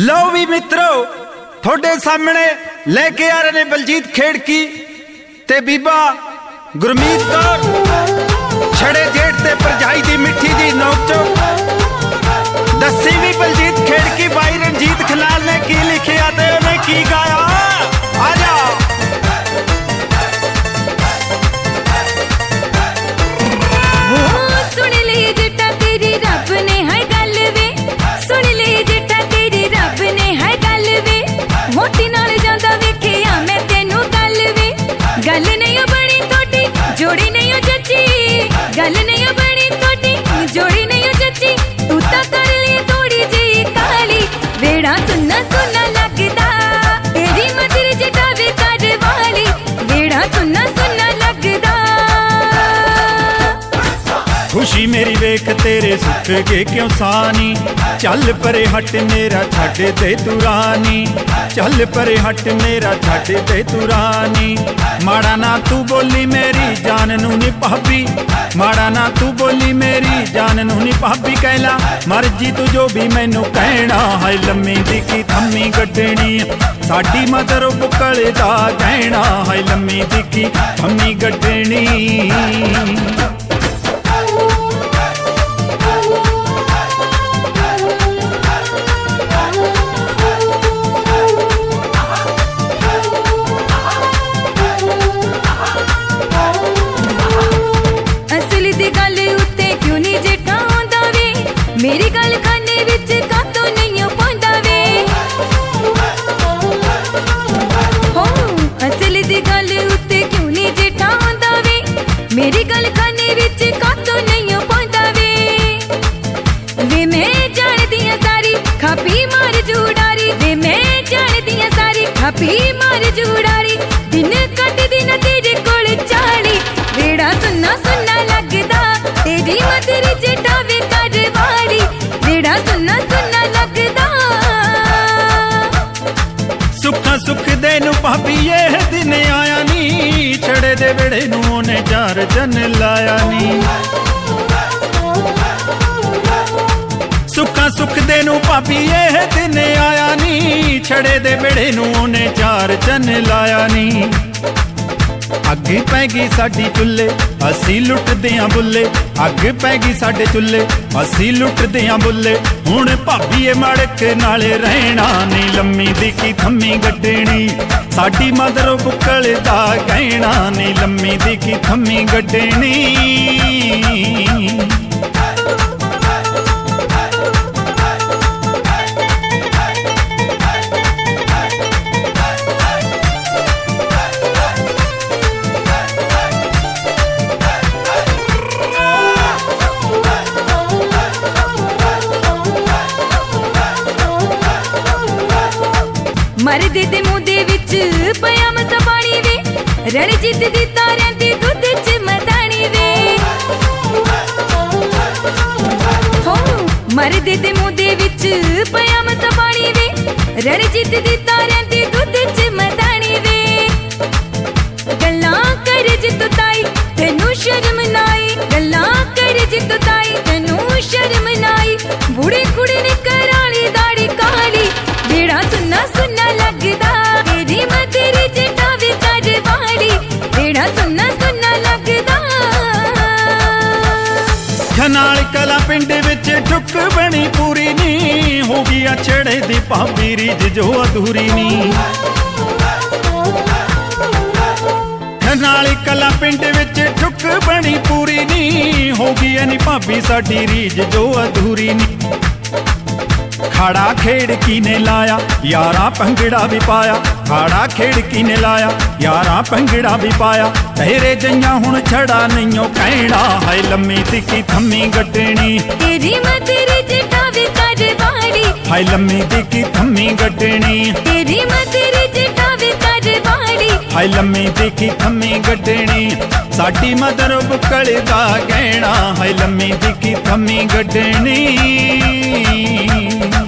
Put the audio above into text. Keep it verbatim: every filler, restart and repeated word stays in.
लो भी मित्रों थोड़े सामने लेके आ रहे ने बलजीत खेड़की ते बीबा गुरमीत कौर छड़े जेठ ते परजाई दी मिठी जी नोक चोक दसी भी बलजीत खेड़की भाई रंजीत खलाल ने की लिखिया ते उन्हें की गाया। आजा सुन ले जटा तेरी रब ने है गल वे, सुन ले जटा तेरी रब ने है गल वे, मोती नाल जांदा वेखिया मैं तेनू गल वे, गल नहीं बनी थोड़ी जोड़ी नहीं जची, गल नहीं बनी थोड़ी जोड़ी नहीं जची, तू ता कर ले थोड़ी जी काली वेड़ा सुनना सुनना लगदा तेरी मदर जटा वे कर वाली वेड़ा सुनना सुनना लगदा। खुशी मेरी वेख तेरे सुख के क्यों सानी, चल परे हट मेरा छड़ दे तू रानी, चल परे हट मेरा छड़ दे तू रानी, माड़ा ना तू बोली मेरी जान नू नी भाभी, माड़ा ना तू बोली मेरी जान नू नी भाभी, कहला मर्जी तू जो भी मैनू कहना, हाय लम्मी दी की थम्मी गड्डनी साडी मदर बुकल दा कहना, हाय लम्मी दी की थम्मी गड्डनी। मेरी गल खाने विच कातों नहीं पांदा वे, हो असल दी गल उत्ते क्यों नहीं जेठा आंदा वे, मेरी गल खाने विच कातों नहीं पांदा वे, वे मैं जानदी हां सारी खापी मार जुड़ारी, वे मैं जानदी हां सारी खापी मार जुड़ारी, दिन कट दिन तेरे कोल चाली वेड़ा सुनना सुनना लगदा तेरी मदर जेठा वे कर वाली वेड़ा सुनना सुनना लगदा। सुखा सुख दे नू भाभी ये दिन आया नी, छड़े दे बेड़े नू ने चार जन लाया नी, सुखा सुख दे नू भाभी ये दिन आया नी, छड़े दे बेड़े नू ने चार जन लाया नी, अग पैगी साडी चुल्ले असी लुटदे आं बुल्ले, अग पैगी साडे चुल्ले असी लुटदे आं बुल्ले, हुण भाभी मड़क नाले रहना नी, लम्मी दी की थम्मी गड्डनी साडी मदर बुकल दा कहना नी, लम्मी दी की थम्मी गड्डनी। मर्द दे मुंह दे विच पिया मसा पानी वे, रणजीत दी तारियां दी दुध च मदानी वे, हो मर्द दे मुंह दे विच पिया मसा पानी वे, रणजीत दी तारियां दी दुध च मदानी वे, गल्लां कर जित ताई तेनू शर्म नाई, गल्लां कर जित ताई तेनू शर्म नाई, बूढ़े कुड़े ने कराली दाढ़ी काली वेड़ा सुनना सुनना लगदा तेरी मदर जेठा वे कर वाली वेड़ा सुनना सुनना लगदा। खनाल कला पिंड विच ठुक बनी पूरी नी, हो गया छड़े दी भाभी रीज जो अधूरी नी, खनाल कला पिंड विच ठुक बनी पूरी नी, हो गया नी भाभी साडी रीज जो अधूरी नी, खाड़ा खेड़ की ने लाया यारा भंगड़ा भी पाया, खाड़ा खेड़ की ने लाया यारा भंगड़ा भी पाया, तेरे जइया हुण छड़ा नहीं कहना, हाय लम्मी दी की थम्मी गड्डनी तेरी मदर जेठा वे कर वाली, हाय लम्मी दी की थम्मी गड्डनी तेरी मदर जेठा वे कर वाली, हाय लम्मी दी की थम्मी गड्डनी साडी मदर बुकल दा कहना, हाय लम्मी दी की थम्मी गड्डनी।